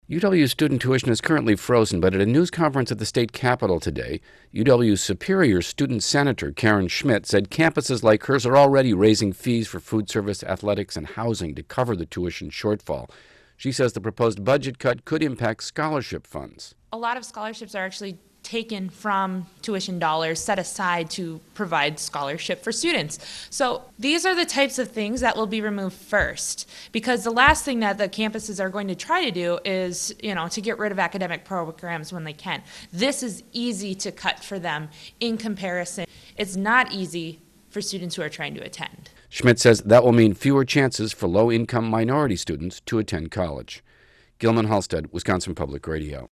UW student tuition is currently frozen, but at a news conference at the state capitol today, UW Superior Student Senator Karen Schmidt said campuses like hers are already raising fees for food service, athletics, and housing to cover the tuition shortfall. She says the proposed budget cut could impact scholarship funds. A lot of scholarships are actually taken from tuition dollars set aside to provide scholarship for students. So these are the types of things that will be removed first, because the last thing that the campuses are going to try to do is, to get rid of academic programs when they can. This is easy to cut for them in comparison. It's not easy for students who are trying to attend. Schmidt says that will mean fewer chances for low-income minority students to attend college. Gilman Halstead, Wisconsin Public Radio.